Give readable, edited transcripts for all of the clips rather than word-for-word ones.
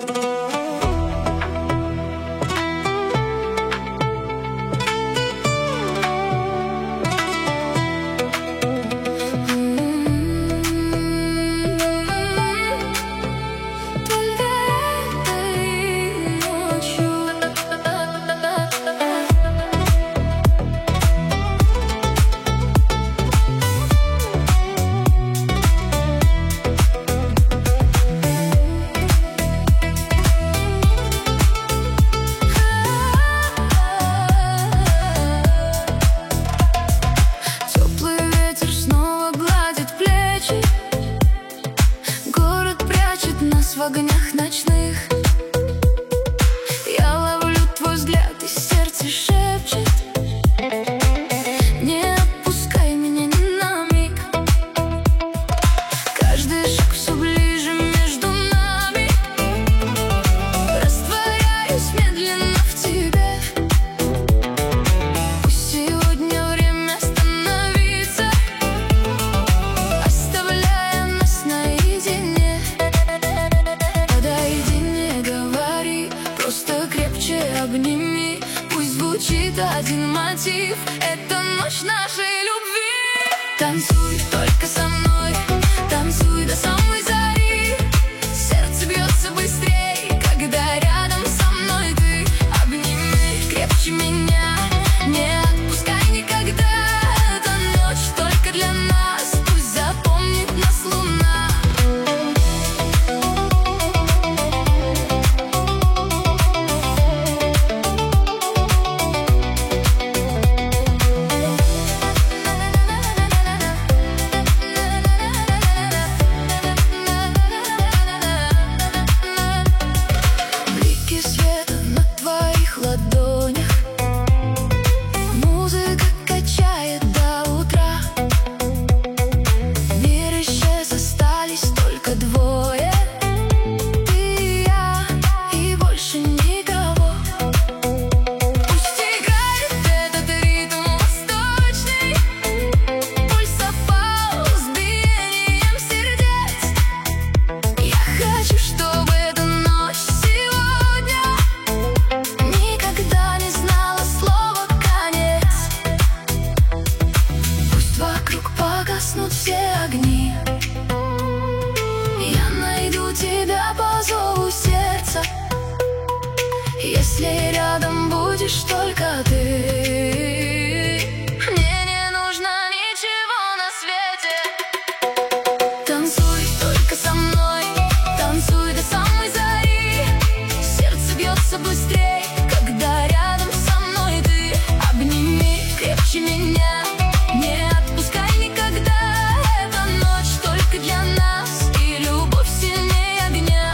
В огнях ночных я ловлю твой взгляд, и сердце шепчет: не отпускай меня ни на миг. Каждый шаг все ближе между нами, растворяюсь медленно в тебе. Пусть сегодня время остановится, оставляя нас наедине. Просто крепче обними, пусть звучит один мотив. Это ночь нашей любви. Танцуй только со мной, танцуй до самой зари. Сердце бьется быстрее, когда рядом со мной ты. Обними крепче меня, не отпускай никогда. Эта ночь только для нас, пусть запомнит нас луна. Музыка качает до утра. Мир исчез, остались только двое. Ты и я, и больше никого. Пусть играет этот ритм восточный, пульс совпал с биением сердец. Я хочу, чтобы эта ночь сегодня никогда не знала слова конец. Пусть вокруг погаснут все огни, я найду тебя по зову сердца. Если рядом будешь только ты, мне не нужно ничего на свете. Танцуй только со мной, танцуй до самой зари. Сердце бьется быстрее, когда рядом со мной ты. Обними крепче меня, не отпускай никогда. Эта ночь только для нас, и любовь сильнее огня.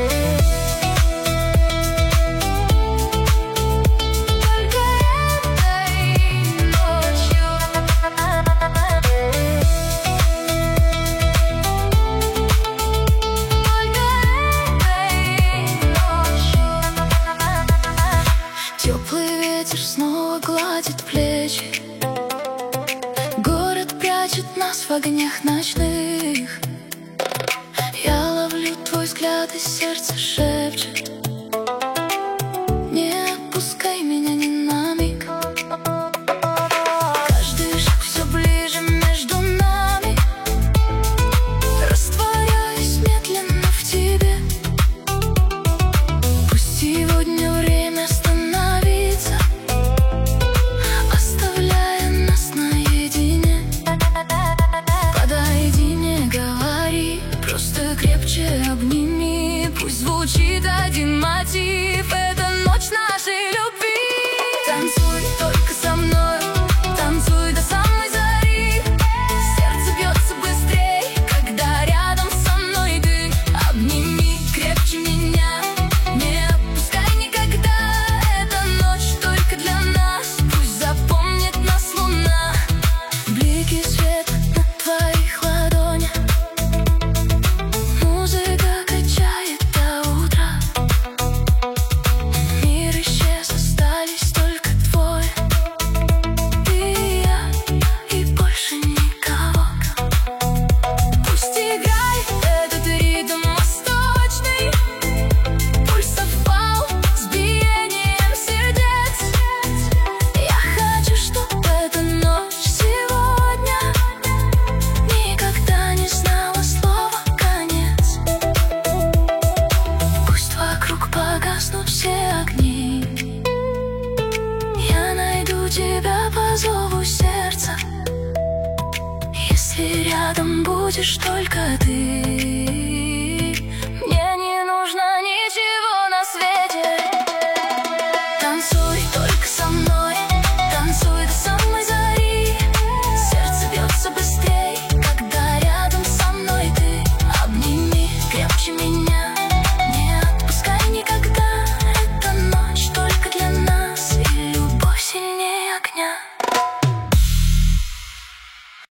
Только этой ночью, теплый ветер снова гладит плечи. Город прячет нас в огнях ночных. Я ловлю твой взгляд, и сердце шепчет: не отпускай меня ни на миг. Каждый шаг все ближе между нами, растворяюсь медленно в тебе. Пусть сегодня время остановится, оставляя нас наедине. Подойди, не говори, просто крепче обними. Пусть звучит один мотив. Это ночь нашей любви. Танцуй только со мной, танцуй до самой зари. Сердце бьется быстрее, когда рядом со мной ты. Обними крепче меня, не отпускай никогда. Эта ночь только для нас, пусть запомнит нас луна. Блики света на твоих ладонях, музыка качает до утра. будешь только ты.